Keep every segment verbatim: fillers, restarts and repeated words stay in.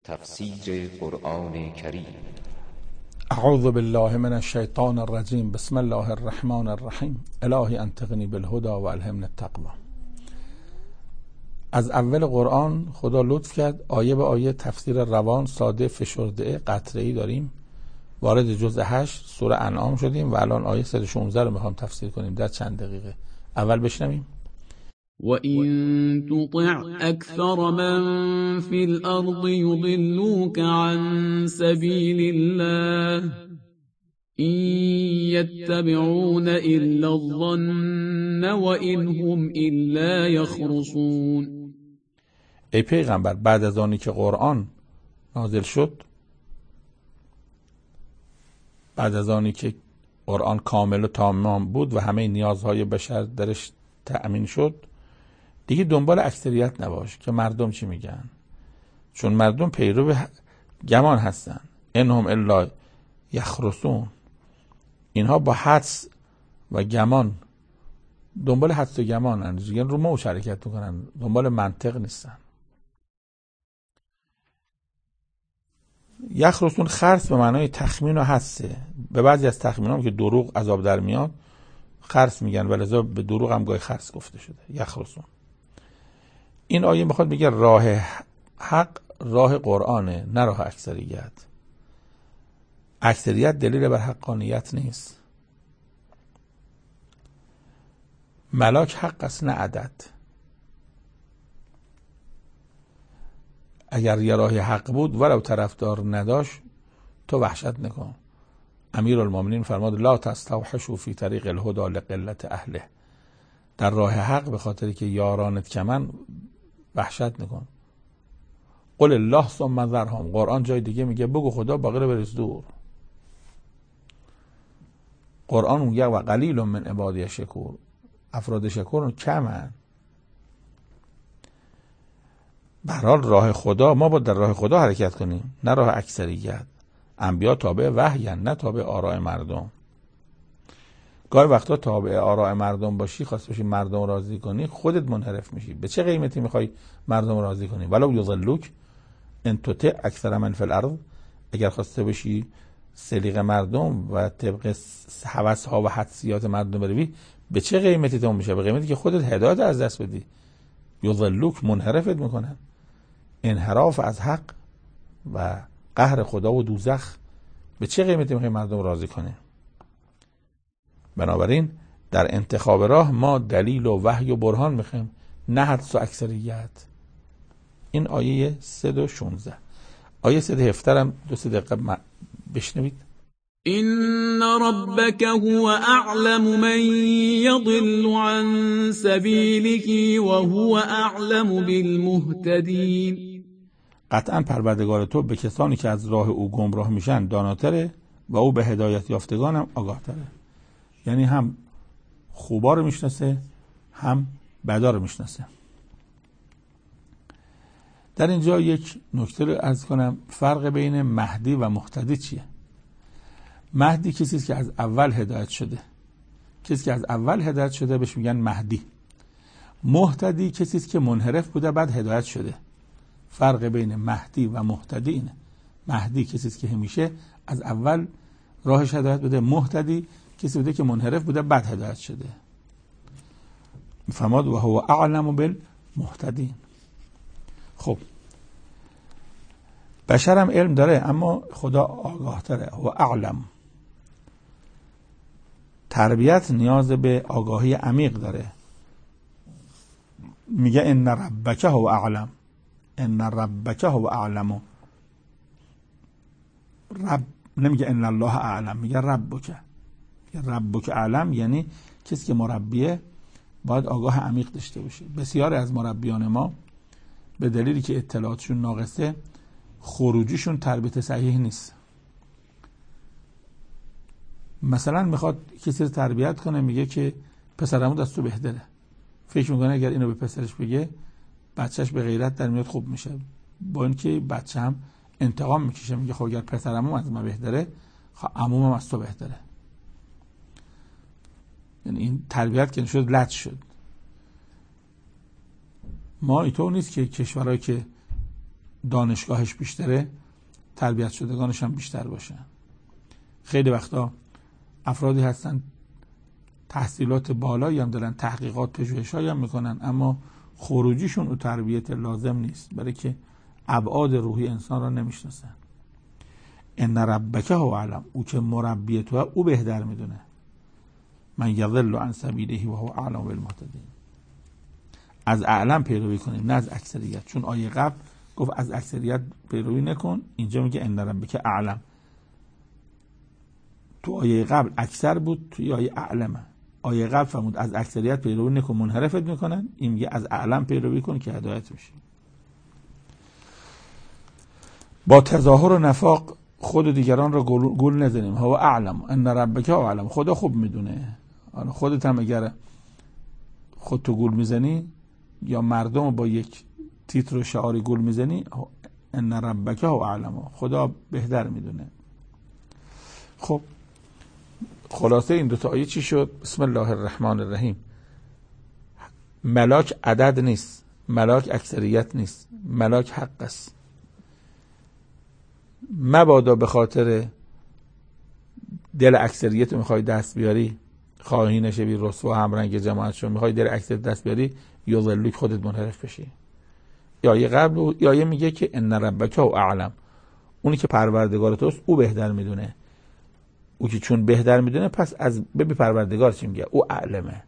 تفسیر قرآن کریم. اعوذ بالله من الشیطان الرجیم. بسم الله الرحمن الرحیم. الهی انطقنی بالهدى و الهمنی التقوی. از اول قرآن خدا لطف کرد آیه به آیه تفسیر روان، ساده، فشرده، قطره‌ای داریم. وارد جزء هشت سوره انعام شدیم و الان آیه صد و شانزده رو میخوام تفسیر کنیم در چند دقیقه. اول بشنویم. وَإِن تُطِعْ أَكْثَرَ مَن فِي الْأَرْضِ يُضِلُّوكَ عَن سَبِيلِ اللَّهِ إِن يَتَّبِعُونَ إِلَّا الظَّنَّ وَإِنْ هُمْ إِلَّا يَخْرُصُونَ. ای پیغمبر، بعد از آنی که قرآن نازل شد، بعد از آنی که قرآن کامل و تمام بود و همه نیازهای بشر درش تأمین شد، دیگه دنبال اکثریت نباش که مردم چی میگن، چون مردم پیرو گمان هستن. انهم الا یخرصون، اینها با حدس و گمان، دنبال حدس و گمان هن، یعنی رو موج حرکت میکنن، دنبال منطق نیستن. یخرصون خرص به معنای تخمین و حدسه. به بعضی از تخمین هم که دروغ عذاب در میاد خرص میگن، ولذا به دروغ هم گاهی خرص گفته شده. یخرصون. این آیه میخواد بگه راه حق راه قرآنه، نه راه اکثریت. اکثریت دلیل بر حقانیت نیست. ملاک حق است نه عدد. اگر یه راه حق بود ولو طرفدار نداشت تو وحشت نکن. امیرالمومنین فرماد لا تستوحشوا فی طریق الهدى لقلت اهله. در راه حق به خاطری که یارانت کمن وحشت نکن. قل الله ثم ذرهم. قرآن جای دیگه میگه بگو خدا باقی رو بریز دور. قرآن میگه و قلیل من عبادی شکور. افراد شکور کمن. به هر حال راه خدا، ما باید در راه خدا حرکت کنیم، نه راه اکثریت. انبیا تابع وحی ان، نه تابع آراء مردم. گاهی وقتا تابع آراء مردم باشی، خواست باشی مردم راضی کنی، خودت منحرف میشی. به چه قیمتی میخوای مردم راضی کنی؟ ولو یضلوک ان تطع اکثر من فی الارض. اگر خواسته باشی سلیق مردم و طبق هوس ها و حدسیات مردم بروی، به چه قیمتی تو میشه؟ به قیمتی که خودت هدایت از دست بدی. یضلوک، منحرفت میکنن. انحراف از حق و قهر خدا و دوزخ. به چه قیمتی میخوای مردم راضی کنی؟ بنابراین در انتخاب راه ما دلیل و وحی و برهان میخوایم، نه حدس و اکثریت. این آیه صد و شانزده. آیه صد و هفده هم دو سه دقیقه بشنوید. إن ربك هو أعلم من يضل عن سبيله وهو أعلم بالمهتدين. قطعا پروردگار تو به کسانی که از راه او گمراه میشن داناتره و او به هدایت یافتگان هم آگاه تره. یعنی هم خوبا رو میشناسه هم بدا رو میشناسه. در اینجا یک نکته رو عرض کنم. فرق بین مهدی و مهتدی چیه؟ مهدی کسی است که از اول هدایت شده. کسی که از اول هدایت شده بهش میگن مهدی. مهتدی کسی است که منحرف بوده بعد هدایت شده. فرق بین مهدی و مهتدی اینه. مهدی کسی است که همیشه از اول راهش هدایت بوده. مهتدی کسی بوده که منحرف بوده بعد هدایت شده. فرمود و هو اعلم بالمهتدین. خب بشر هم علم داره اما خدا آگاه تره. هو اعلم. تربیت نیاز به آگاهی عمیق داره. میگه ان ربک هو اعلم. ان ربک هو اعلم. رب نمیگه ان الله اعلم، میگه ربک. ربک اعلم یعنی کسی که مربیه باید آگاه عمیق داشته باشه. بسیاری از مربیان ما به دلیلی که اطلاعاتشون ناقصه خروجیشون تربیت صحیح نیست. مثلا میخواد کسی رو تربیت کنه، میگه که پسرمو از تو بهتره. فکر میکنه اگر اینو به پسرش بگه بچهش به غیرت در میاد خوب میشه. با اینکه بچه هم انتقام میکشه، میگه خب اگر پسرمو از من بهتره خب عمومم از تو بهتره. یعنی این تربیت که شد لط شد. ما اینطور نیست که کشورهایی که دانشگاهش بیشتره تربیت شدگانش هم بیشتر باشه. خیلی وقتا افرادی هستن تحصیلات بالایی هم دارن، تحقیقات پژوهش‌هایی هم میکنن، اما خروجیشون او تربیت لازم نیست، برای که ابعاد روحی انسان را نمیشناسن. ان ربک هو اعلم، او که مربی تو او بهتر میدونه. من یضل عن سبیله و هو اعلم بالمهتدین. از اعلم پیروی کنیم نه از اکثریت، چون آیه قبل گفت از اکثریت پیروی نکن، اینجا میگه ان ربک اعلم. تو آیه قبل اکثر بود، توی آیه اعلمه. آیه قبل فرمود از اکثریت پیروی نکن منحرفت میکنن، این میگه از اعلم پیروی کن که هدایت میشی. با تظاهر و نفاق خود و دیگران را گول نزنیم. هو اعلم ان ربک هو اعلم، خدا خوب میدونه. حالا خودت هم اگر خودتو گول میزنی یا مردم با یک تیتر و شعاری گول میزنی، ان ربک هو اعلم، خدا بهتر میدونه. خب خلاصه این دو تا آیه چی شد؟ بسم الله الرحمن الرحیم. ملاک عدد نیست، ملاک اکثریت نیست، ملاک حق است. مبادا به خاطر دل اکثریت میخوای دست بیاری، خواهی نشوی رسوا همرنگ جماعت شو، میخوای دل اکثریت دست بیاری، یضلوک خودت منحرف بشی. یا یه قبل یا یه میگه که ان ربک هو اعلم، اونی که پروردگار توست او بهتر میدونه. او که چون بهتر میدونه پس از ببی پروردگار چی میگه، او اعلمه.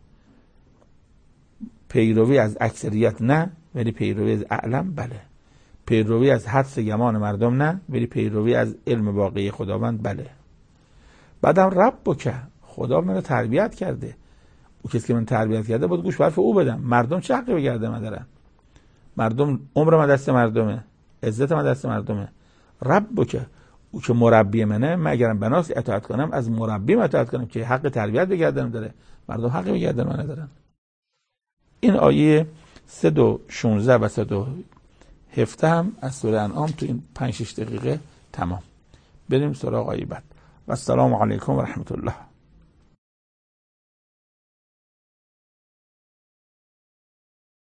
پیروی از اکثریت نه، ولی پیروی از اعلم بله. پیروی از حدس گمان مردم نه، ولی پیروی از علم واقعی خداوند بله. بعدم رب که خدا منو تربیت کرده، او کسی که من تربیت کرده باید گوش به حرف او بدم. مردم چه حقی به گرد من دارن؟ مردم عمر من دست مردمه، عزت من دست مردمه. رب که او که مربی منه، من اگرم بناس اطاعت کنم از مربی اطاعت کنم که حق تربیت به گردن داره. مردم حقی به گردن من ندارن. این آیه صد و شانزده و صد و هفده هم از سوره انعام تو این پنج شش دقیقه تمام. بریم سراغ آیه بعد. و السلام علیکم و رحمت الله.